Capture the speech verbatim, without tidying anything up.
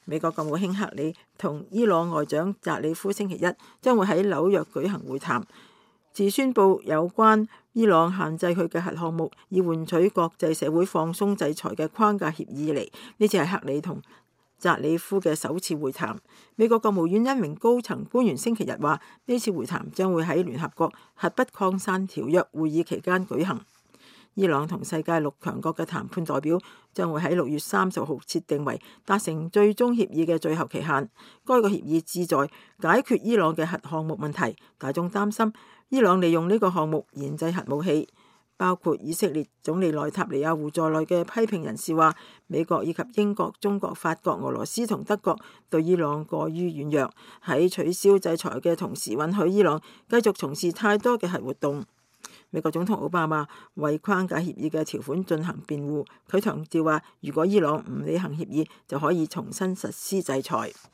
美國國務卿克里同伊朗外長扎里夫星期一將會喺紐約舉行會談。自宣布有關伊朗限制佢嘅核項目，以換取國際社會放鬆制裁嘅框架協議以嚟，呢次係克里同扎里夫嘅首次會談。美國國務院一名高層官員星期日話，呢次會談將會喺聯合國核不擴散條約會議期間舉行。伊朗同世界六強國嘅談判代表將會喺六月三十號設定為達成最終協議嘅最後期限。該個協議旨在解決伊朗嘅核項目問題。大眾擔心伊朗利用呢個項目研製核武器。包括以色列總理內塔尼亞胡在內嘅批評人士話，美國以及英國、中國、法國、俄羅斯同德國對伊朗過於軟弱，喺取消制裁嘅同時允許伊朗繼續從事太多嘅核活動。美國總統奧巴馬為框架協議嘅條款進行辯護，佢強調話，如果伊朗唔履行協議，就可以重新實施制裁。